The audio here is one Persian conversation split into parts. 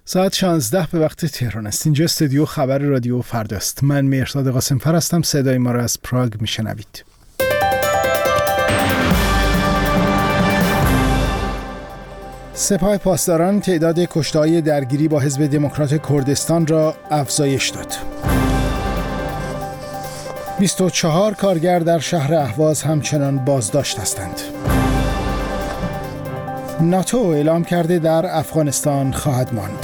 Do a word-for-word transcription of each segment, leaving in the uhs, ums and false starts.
ساعت شانزده به وقت تهران است. اینجا استودیو خبر رادیو فردا است. من مهرداد قاسم‌فر هستم. صدای ما را از پراگ میشنوید. سپاه پاسداران تعداد کشته‌های درگیری با حزب دموکرات کردستان را افزایش داد. بیست و چهار کارگر در شهر اهواز همچنان بازداشت هستند. ناتو اعلام کرده در افغانستان خواهد ماند.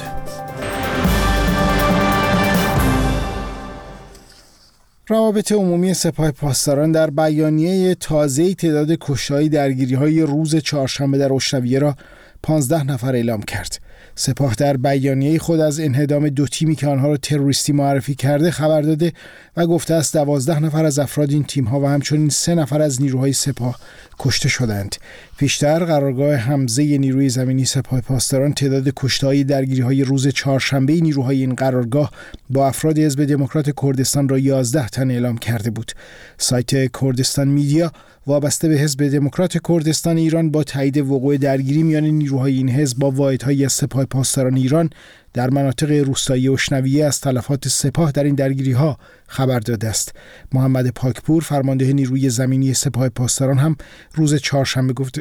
روابط عمومی سپاه پاسداران در بیانیه تازه‌ای تعداد کشته‌های درگیری‌های روز چهارشنبه در اشنویه را پانزده نفر اعلام کرد. سپاه در بیانیه خود از انهدام دو تیمی که آنها را تروریستی معرفی کرده خبر داده و گفته است دوازده نفر از افراد این تیم‌ها و همچنین سه نفر از نیروهای سپاه کشته شدند. پیشتر قرارگاه حمزه نیروی زمینی سپاه پاسداران تعداد کشته‌های درگیری‌های روز چهارشنبه نیروهای این قرارگاه با افراد حزب دموکرات کردستان را یازده تن اعلام کرده بود. سایت کردستان میدیا وابسته به حزب دموکرات کردستان ایران با تایید وقوع درگیری میان نیروهای این حزب با واحدهای از سپاه پاسداران ایران در مناطق روستایی اشنویه از تلفات سپاه در این درگیری‌ها خبر داده است. محمد پاکپور فرمانده نیروی زمینی سپاه پاسداران هم روز چهارشنبه گفت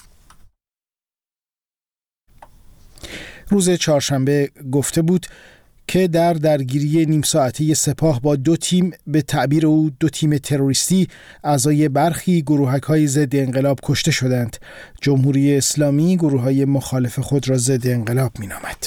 روز چهارشنبه گفته بود که در درگیری نیم ساعته سپاه با دو تیم، به تعبیر او دو تیم تروریستی، اعضای برخی گروهک‌های ضد انقلاب کشته شدند. جمهوری اسلامی گروه‌های مخالف خود را ضد انقلاب می‌نامد.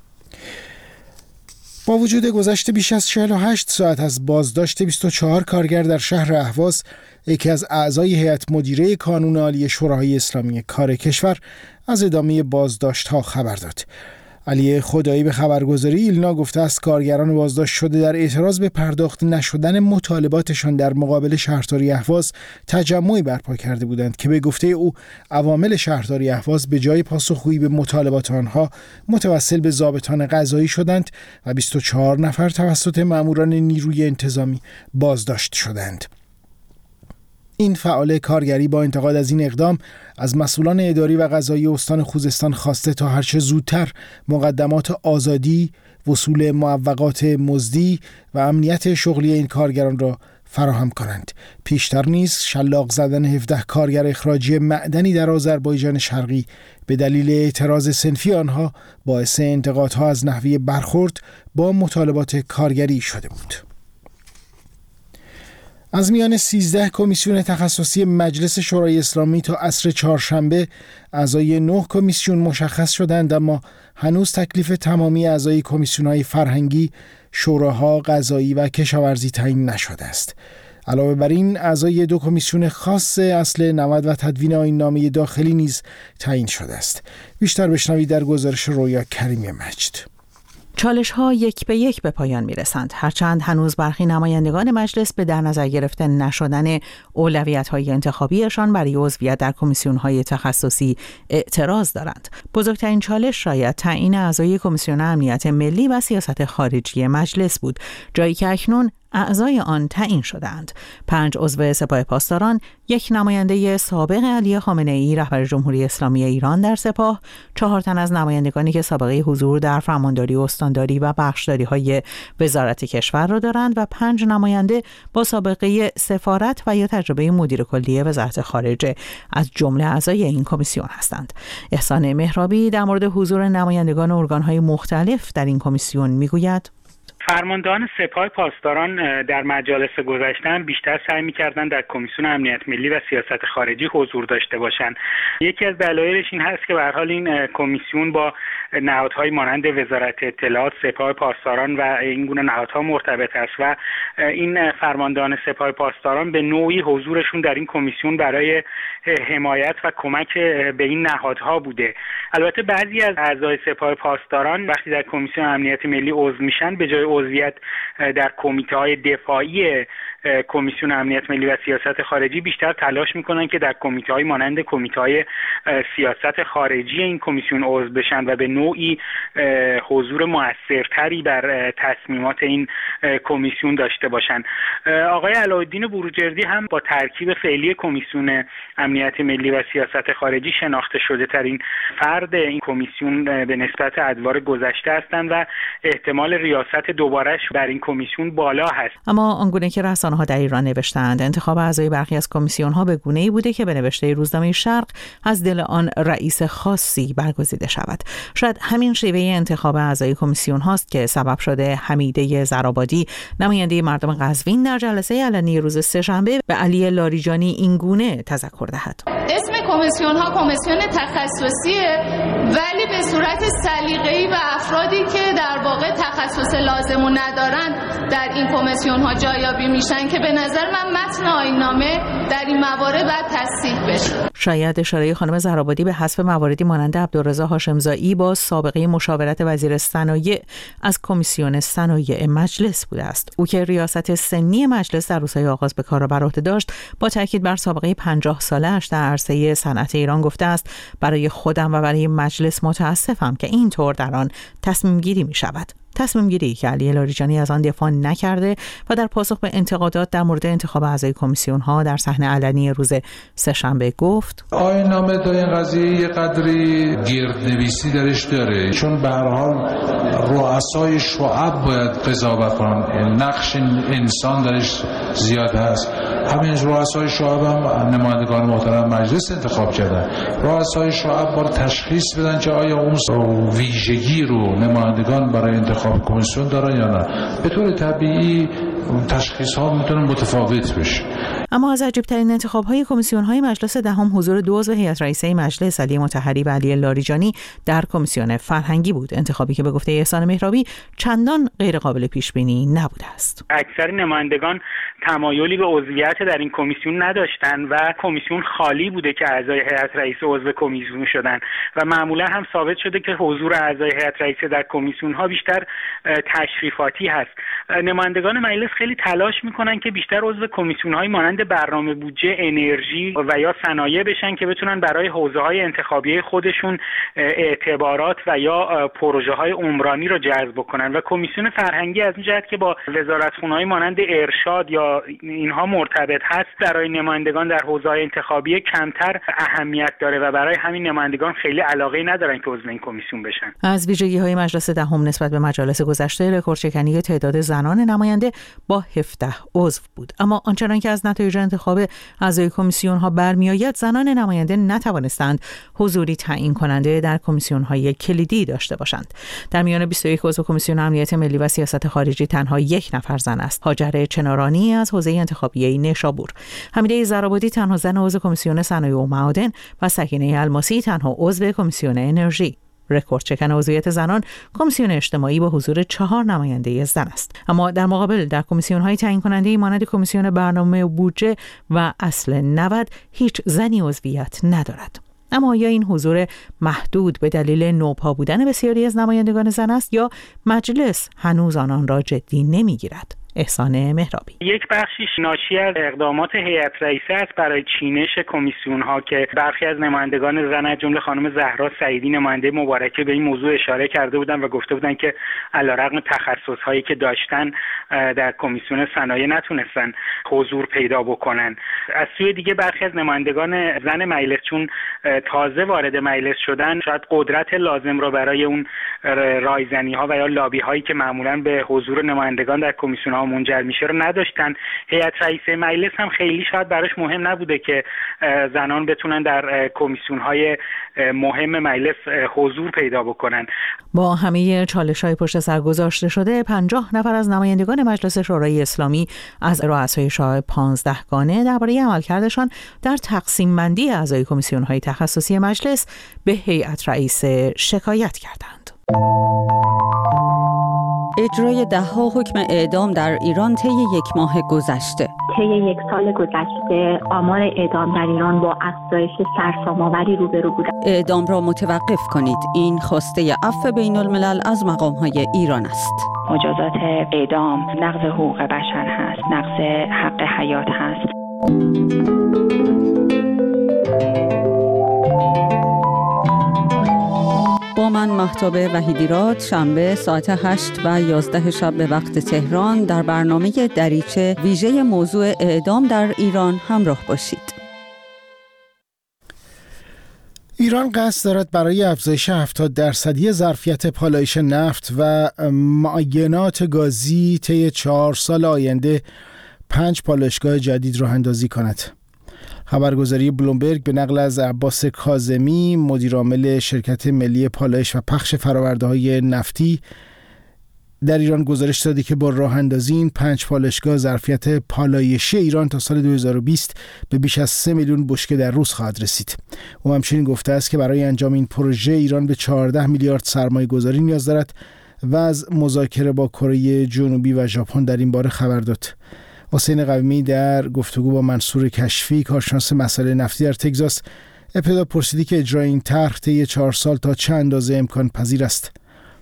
با وجود گذشت بیش از چهل و هشت ساعت از بازداشت بیست و چهار کارگر در شهر اهواز، یکی از اعضای هیئت مدیره کانون عالی شورای اسلامی کار کشور از ادامه بازداشت‌ها خبر داد. علی خدایی به خبرگزاری ایلنا گفته است کارگران بازداشت شده در اعتراض به پرداخت نشدن مطالباتشان در مقابل شهرداری اهواز تجمعی برپا کرده بودند که به گفته او عوامل شهرداری اهواز به جای پاسخگویی به مطالبات آنها متوسل به ضابطان قضایی شدند و بیست و چهار نفر توسط ماموران نیروی انتظامی بازداشت شدند. این فعال کارگری با انتقاد از این اقدام از مسئولان اداری و قضایی استان خوزستان خواسته تا هرچه زودتر مقدمات آزادی، وصول معوقات مزدی و امنیت شغلی این کارگران را فراهم کنند. پیشتر نیز شلاق زدن هفده کارگر اخراجی معدنی در آذربایجان شرقی به دلیل اعتراض صنفی آنها باعث انتقادها از نحوه برخورد با مطالبات کارگری شده بود. از میان سیزده کمیسیون تخصصی مجلس شورای اسلامی تا عصر چهارشنبه اعضای نه کمیسیون مشخص شدند، اما هنوز تکلیف تمامی اعضای کمیسیون‌های فرهنگی، شوراها، قضایی و کشاورزی تعیین نشده است. علاوه بر این اعضای دو کمیسیون خاص اصل نود و تدوین آیین‌نامه داخلی نیز تعیین شده است. بیشتر بشنوید در گزارش رویا کریمی مجد. چالش ها یک به یک به پایان می رسند، هرچند هنوز برخی نمایندگان مجلس به در نظر گرفته نشدن اولویت های انتخابیشان برای عضویت در کمیسیون های تخصصی اعتراض دارند. بزرگترین چالش شاید تعیین اعضای کمیسیون امنیت ملی و سیاست خارجی مجلس بود، جایی که اکنون اعضای آن تعیین شدند. پنج عضو سپاه پاسداران، یک نماینده سابق علی خامنه‌ای رهبر جمهوری اسلامی ایران در سپاه، چهار تن از نمایندگانی که سابقه حضور در فرمانداری، استانداری و بخشداری‌های وزارت کشور را دارند و پنج نماینده با سابقه سفارت و یا تجربه مدیر کلی وزارت خارجه از جمله اعضای این کمیسیون هستند. احسان مهرابی در مورد حضور نمایندگان ارگان‌های مختلف در این کمیسیون میگوید: فرماندهان سپاه پاسداران در مجالس گذشته هم بیشتر سعی می‌کردن در کمیسیون امنیت ملی و سیاست خارجی حضور داشته باشند. یکی از دلایلش این هست که به هر حال این کمیسیون با نهادهای مانند وزارت اطلاعات، سپاه پاسداران و این گونه نهادها مرتبط است و این فرماندهان سپاه پاسداران به نوعی حضورشون در این کمیسیون برای حمایت و کمک به این نهادها بوده. البته بعضی از اعضای سپاه پاسداران وقتی در کمیسیون امنیت ملی عضو میشن به جای عضویت در کمیته های دفاعی کمیسیون امنیت ملی و سیاست خارجی بیشتر تلاش میکنن که در کمیته‌های مانند کمیته‌های سیاست خارجی این کمیسیون عضو بشن و به نوعی حضور موثرتری بر تصمیمات این کمیسیون داشته باشن. آقای علاءالدین بروجردی هم با ترکیب فعلی کمیسیون امنیت ملی و سیاست خارجی شناخته شده ترین فرد این کمیسیون به نسبت ادوار گذشته هستند و احتمال ریاست دوبارهش بر این کمیسیون بالا هست. اما آنگونه که رسانه‌ها در ایران نوشتند انتخاب اعضای برخی از کمیسیون‌ها به گونه‌ای بوده که به نوشته روزنامه شرق از دل آن رئیس خاصی برگزیده شود. شاید همین شیوه انتخاب اعضای کمیسیون هاست که سبب شده حمیده زرآبادی نماینده مردم قزوین در جلسه علنی روز سه‌شنبه به علی لاریجانی این گونه تذکر دهد. اسم کمیسیون ها کمیسیون تخصصیه ولی به صورت سلیقه‌ای و افرادی که در واقع تخصص لازمو ندارن در این کمیسیون ها جایابی میشن که به نظر من متن آیین‌نامه در این موارد باید تصحیح بشه. شاید اشاره خانم زرآبادی به حذف مواردی مانند عبدالرضا هاشمزایی با سابقه مشاورت وزیر صنایع از کمیسیون صنایع مجلس بوده است. او که ریاست سنی مجلس در روزهای آغاز به کار را بر عهده داشت، با تاکید بر سابقه پنجاه ساله‌اش در عرصه صنعت ایران گفته است: برای خودم و برای مجلس متاسفم که اینطور در آن تصمیم گیری می شود. تصمیم گیری که علی لاریجانی از آن دفاع نکرده و در پاسخ به انتقادات در مورد انتخاب اعضای کمیسیون ها در صحنه علنی روز سه‌شنبه گفت: آیین‌نامه در این قضیه یه قدری گردنویسی درش داره، چون به هر حال رؤسای شعب باید قضاوت کنن، نقش انسان درش زیاد هست. همین رؤسای شعب هم نمایندگان محترم مجلس انتخاب کردن. رؤسای شعب باید تشخیص بدن که آیا اون ویژگی رو نمایندگان برای انتخاب کمیسیون دارن یا نه. به طور طبیعی تشخیص ها میتونه متفاوت بشه. اما از عجیب‌ترین انتخاب‌های کمیسیون‌های مجلس دهم حضور دو عضو هیئت رئیسه مجلس علی مطهری و علی لاریجانی در کمیسیون فرهنگی بود، انتخابی که به گفته احسان مهرابی چندان غیر قابل پیش‌بینی نبوده است. اکثر نمایندگان تمایلی به عضویت در این کمیسیون نداشتند و کمیسیون خالی بوده که اعضای هیئت رئیسه عضو کمیسیون شدن و معمولا هم ثابت شده که حضور اعضای هیئت رئیسه در کمیسیون‌ها بیشتر تشریفاتی هست. نمایندگان مجلس خیلی تلاش می‌کنن که بیشتر عضو کمیسیون‌های مانند برنامه بودجه، انرژی و یا صنایع بشن که بتونن برای حوزه‌های انتخابی خودشون اعتبارات و یا پروژه‌های عمرانی رو جذب کنن و کمیسیون فرهنگی از این جهت که با وزارتخونه‌های مانند ارشاد یا اینها مرتبط هست برای نمایندگان در حوزه‌های انتخابی کمتر اهمیت داره و برای همین نمایندگان خیلی علاقه ندارن که عضو این کمیسیون بشن. از ویژگی‌های مجلس دهم نسبت به مجالس گذشته رکوردشکنی تعداد زنان نماینده با هفده عضو بود، اما آنچنان که از نتایج انتخاب اعضای کمیسیون‌ها برمی‌آید زنان نماینده نتوانستند حضوری تعیین کننده در کمیسیون‌های کلیدی داشته باشند. در میان بیست و یک عضو کمیسیون امنیت ملی و سیاست خارجی تنها یک نفر زن است، هاجر چنارانی از حوزه انتخابی نیشابور. حمیده زرآبادی تنها زن عضو کمیسیون صنایع و معادن و سکینه الماسی تنها عضو کمیسیون انرژی. رکورد شکن عضویت زنان کمیسیون اجتماعی با حضور چهار نماینده زن است. اما در مقابل در کمیسیون‌های تعیین کننده مانند کمیسیون برنامه و بودجه و اصل نود هیچ زنی عضویت ندارد. اما یا این حضور محدود به دلیل نوپا بودن بسیاری از نمایندگان زن است یا مجلس هنوز آنان را جدی نمیگیرد؟ احسان مهرابی: یک بخشیش ناشی از اقدامات هیئت رئیسه است برای چینش کمیسیون ها که برخی از نمایندگان زن از جمله خانم زهرا سعیدی نماینده مبارکه به این موضوع اشاره کرده بودند و گفته بودند که علیرغم تخصص هایی که داشتن در کمیسیون صنایع نتونستن حضور پیدا بکنن. از سوی دیگه برخی از نمایندگان زن مجلس چون تازه وارد مجلس شدن شاید قدرت لازم را برای اون رایزنی ها و یا لابی هایی که معمولا به حضور نمایندگان در کمیسیون ها منجر میشه رو نداشتن. هیئت رئیسه مجلس هم خیلی شاید براش مهم نبوده که زنان بتونن در کمیسیون های مهم مجلس حضور پیدا بکنن. با همه چالش‌های پشت سر گذاشته شده، پنجاه نفر از نمایندگان مجلس شورای اسلامی از رؤسای شورای پانزده گانه درباره عملکردشان در تقسیم بندی اعضای کمیسیون‌های تخصصی مجلس به هیئت رئیسه شکایت کردند. اجرای ده‌ها حکم اعدام در ایران طی یک ماه گذشته. طی یک سال گذشته آمار اعدام در ایران با افزایش سرسام‌آوری روبرو بود. اعدام را متوقف کنید. این خواسته عفو بین الملل از مقام‌های ایران است. مجازات اعدام نقض حقوق بشر هست، نقض حق حیات هست. با من مهتاب وحیدیراد، شنبه ساعت هشت و یازده شب به وقت تهران در برنامه دریچه ویژه موضوع اعدام در ایران همراه باشید. ایران قصد دارد برای افزایش هفتاد درصدی ظرفیت پالایش نفت و معاینات گازی طی چهار سال آینده پنج پالایشگاه جدید راه اندازی کند. خبرگزاری بلومبرگ به نقل از عباس کاظمی، مدیرعامل شرکت ملی پالایش و پخش فرآورده‌های نفتی در ایران گزارش داده که با راه اندازی این پنج پالایشگاه ظرفیت پالایشی ایران تا سال دو هزار و بیست به بیش از سه میلیون بشکه در روز خواهد رسید. او همچنین گفته است که برای انجام این پروژه ایران به چهارده میلیارد سرمایه گذاری نیاز دارد و از مذاکره با کره جنوبی و ژاپن در این باره خبر داد. حسین قویمی در گفتگو با منصور کشفی، کارشناس مسائل نفتی در تگزاس، ابتدا پرسیدی که اجرای این طرح طی چهار سال تا چه اندازه امکان پذیر است.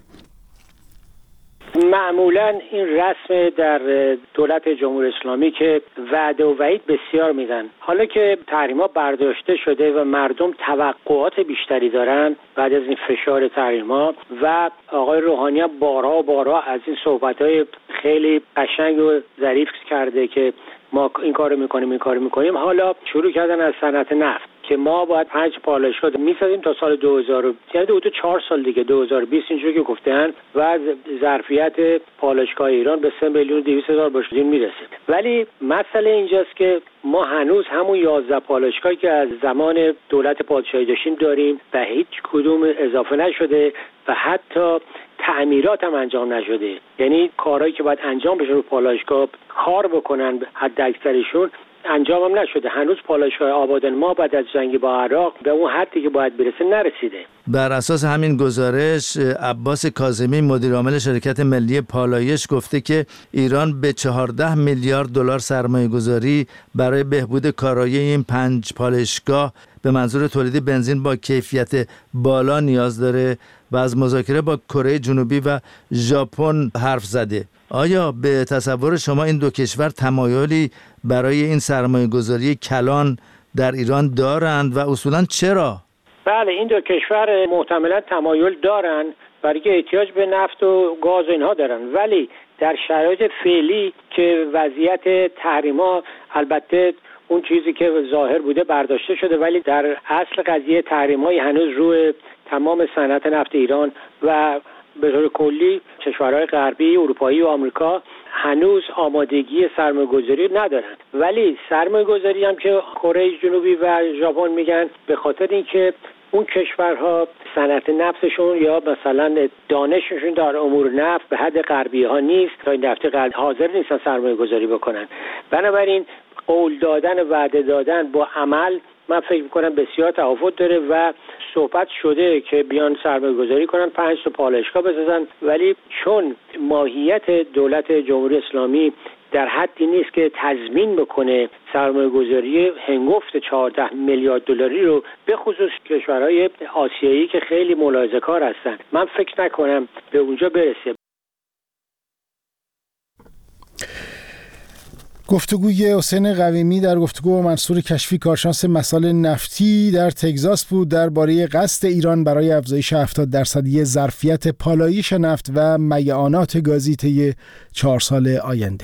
معمولا این رسم در دولت جمهوری اسلامی که وعده و وعید بسیار میدن. حالا که تحریم‌ها برداشته شده و مردم توقعات بیشتری دارن بعد از این فشار تحریم‌ها و آقای روحانی بارها و بارها از این صحبت‌های خیلی قشنگ و ظریف کرده که ما این کارو میکنیم این کارو میکنیم، حالا شروع کردن از صنعت نفت که ما باید پنج پالایشگاه میسازیم تا سال دو هزار، یعنی دو تا چهار سال دیگه دو هزار و بیست اینجوری که گفتن و ظرفیت پالایشگاه ایران به سه میلیون و دویست هزار بشکه میرسه. ولی مسئله اینجاست که ما هنوز همون یازده پالایشگاهی که از زمان دولت پادشاهی داشتیم داریم و هیچ کدوم اضافه نشده و حتی تعمیرات هم انجام نشده. یعنی کارهایی که باید انجام بشه رو پالایشگاه کار بکنن حد اکثرشون انجام هم نشده. هنوز پالایشگاه آبادانما بعد از جنگ با عراق به اون حدی که باید برسه نرسیده. بر اساس همین گزارش عباس کاظمی، مدیرعامل شرکت ملی پالایش، گفته که ایران به چهارده میلیارد دلار سرمایه گذاری برای بهبود کارایی این پنج پالایشگاه به منظور تولید بنزین با کیفیت بالا نیاز داره و از مذاکره با کره جنوبی و ژاپن حرف زده. آیا به تصور شما این دو کشور تمایلی برای این سرمایه گذاری کلان در ایران دارند و اصولاً چرا؟ بله، این دو کشور محتملاً تمایل دارن برای احتیاج به نفت و گاز و اینها دارن، ولی در شرایط فعلی که وضعیت تحریم‌ها البته اون چیزی که ظاهر بوده برداشته شده، ولی در اصل قضیه تحریم‌های هنوز روی تمام صنعت نفت ایران و به طور کلی کشورهای غربی، اروپایی و آمریکا هنوز آمادگی سرمایه‌گذاری ندارن. ولی سرمایه‌گذاری هم که کره جنوبی و ژاپن میگن به خاطر اینکه اون کشورها صنعت نفتشون یا مثلا دانششون در امور نفت به حد غربی ها نیست، تا این دفعه قد حاضر نیستن سرمایه گذاری بکنن. بنابراین قول دادن و وعده دادن با عمل من فکر میکنم بسیار تفاوت داره و صحبت شده که بیان سرمایه گذاری کنن، پنج تا پالایشگاه بسازن، ولی چون ماهیت دولت جمهوری اسلامی در حدی نیست که تضمین بکنه سرمایه گذاری هنگفت چهارده میلیارد دلاری رو به خصوص کشورهای آسیایی که خیلی ملاحظه کار هستن، من فکر نکنم به اونجا برسه. گفتگوی حسین قویمی در گفتگو با منصور کشفی، کارشناس مسائل نفتی در تگزاس بود درباره قصد ایران برای افزایش هفتاد درصدی ظرفیت پالایش نفت و معاینات گازی طی چهار سال آینده.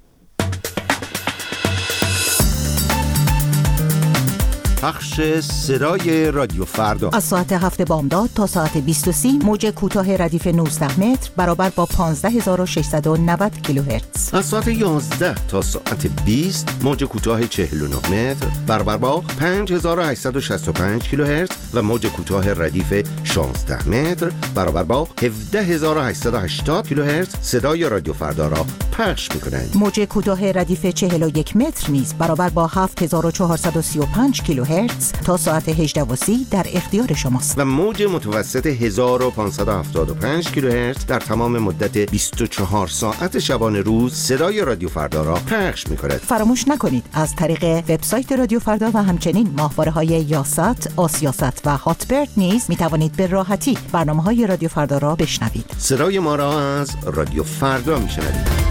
پخش صدای رادیو فردا از ساعت هفت بامداد تا ساعت بیست و سه موج کوتاه ردیف نوزده متر برابر با پانزده هزار و ششصد و نود کیلوهرتز. از ساعت یازده تا ساعت بیست موج کوتاه چهل و نه متر برابر با پنج هزار و هشتصد و شصت و پنج کیلوهرتز و موج کوتاه ردیف شانزده متر برابر با هفده هزار و هشتصد و هشتاد کیلوهرتز صدای رادیو فردا را پخش می‌کنند. موج کوتاه ردیف چهل و یک متر نیز برابر با هفت هزار و چهارصد و سی و پنج کیلوهرتز تا ساعت هجده و سی در اختیار شماست. و موج متوسط هزار و پانصد و هفتاد و پنج کیلوهرتز در تمام مدت بیست و چهار ساعت شبانه روز صدای رادیو فردا را پخش می‌کند. فراموش نکنید از طریق وبسایت رادیو فردا و همچنین ماهواره‌های یاست، آسیاست و هاتبرد نیز می‌توانید به راحتی برنامه‌های رادیو فردا را بشنوید. صدای ما را از رادیو فردا می‌شنوید.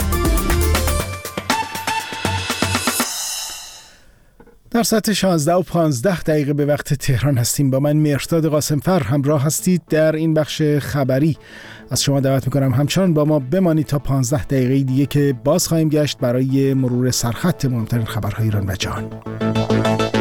در ساعت شانزده و پانزده دقیقه به وقت تهران هستیم. با من مهرداد قاسمفر همراه هستید در این بخش خبری. از شما دعوت میکنم همچنان با ما بمانید تا پانزده دقیقه دیگه که باز خواهیم گشت برای مرور سرخط مهمترین خبرهای ایران و جهان.